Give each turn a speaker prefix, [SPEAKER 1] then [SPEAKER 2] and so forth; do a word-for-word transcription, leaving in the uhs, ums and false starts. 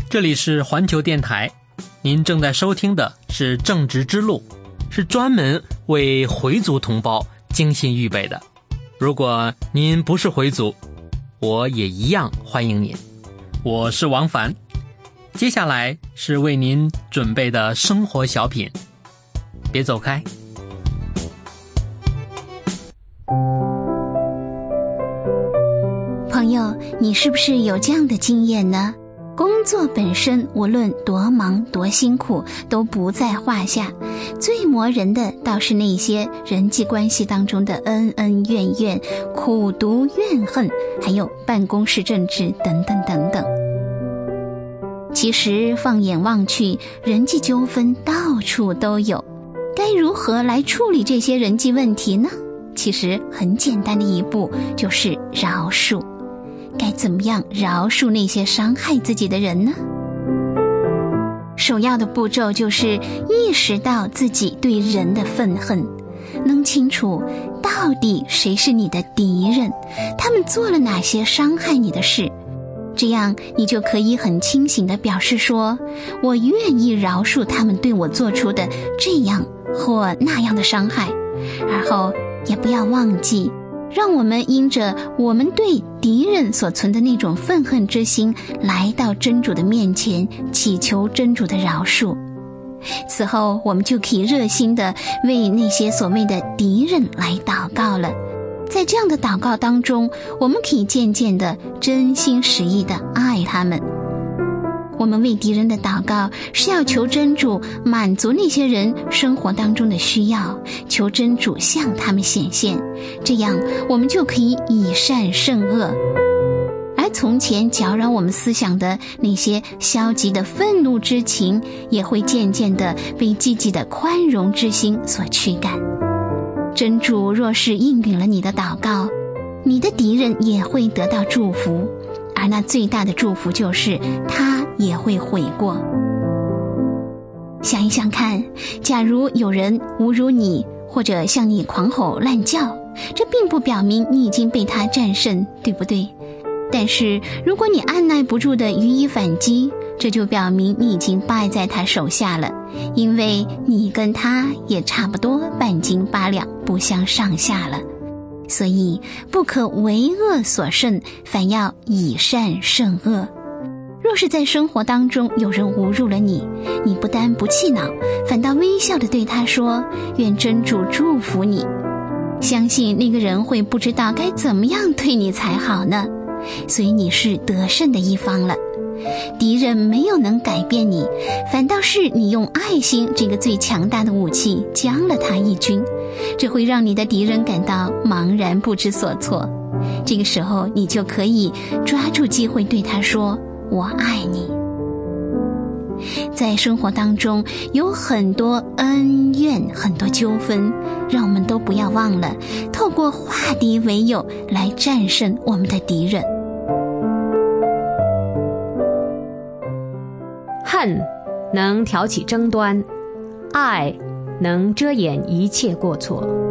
[SPEAKER 1] 这里是环球电台，您正在收听的是正直之路，是专门为回族同胞精心预备的。如果您不是回族，我也一样欢迎您。我是王凡，接下来是为您准备的生活小品，别走开。
[SPEAKER 2] 朋友，你是不是有这样的经验呢？工作本身无论多忙多辛苦都不在话下，最磨人的倒是那些人际关系当中的恩恩怨怨、苦毒怨恨，还有办公室政治等等等等。其实放眼望去，人际纠纷到处都有，该如何来处理这些人际问题呢？其实很简单的一步就是饶恕。该怎么样饶恕那些伤害自己的人呢？首要的步骤就是意识到自己对人的愤恨，弄清楚到底谁是你的敌人，他们做了哪些伤害你的事，这样你就可以很清醒地表示说，我愿意饶恕他们对我做出的这样或那样的伤害，而后也不要忘记，让我们因着我们对敌人所存的那种愤恨之心，来到真主的面前，祈求真主的饶恕。此后我们就可以热心地为那些所谓的敌人来祷告了。在这样的祷告当中，我们可以渐渐地真心实意地爱他们。我们为敌人的祷告是要求真主满足那些人生活当中的需要，求真主向他们显现，这样我们就可以以善胜恶。而从前搅扰我们思想的那些消极的愤怒之情，也会渐渐地被积极的宽容之心所驱赶。真主若是应允了你的祷告，你的敌人也会得到祝福，而那最大的祝福就是他也会悔过。想一想看，假如有人侮辱你，或者向你狂吼乱叫，这并不表明你已经被他战胜，对不对？但是如果你按耐不住的予以反击，这就表明你已经败在他手下了，因为你跟他也差不多半斤八两，不相上下了。所以不可为恶所胜，反要以善胜恶。若是在生活当中有人侮辱了你，你不但不气恼，反倒微笑地对他说，愿真主祝福你。相信那个人会不知道该怎么样对你才好呢，所以你是得胜的一方了。敌人没有能改变你，反倒是你用爱心这个最强大的武器将了他一军，这会让你的敌人感到茫然不知所措。这个时候你就可以抓住机会对他说，我爱你。在生活当中有很多恩怨，很多纠纷，让我们都不要忘了透过化敌为友来战胜我们的敌人。
[SPEAKER 3] 恨能挑起争端，爱能遮掩一切过错。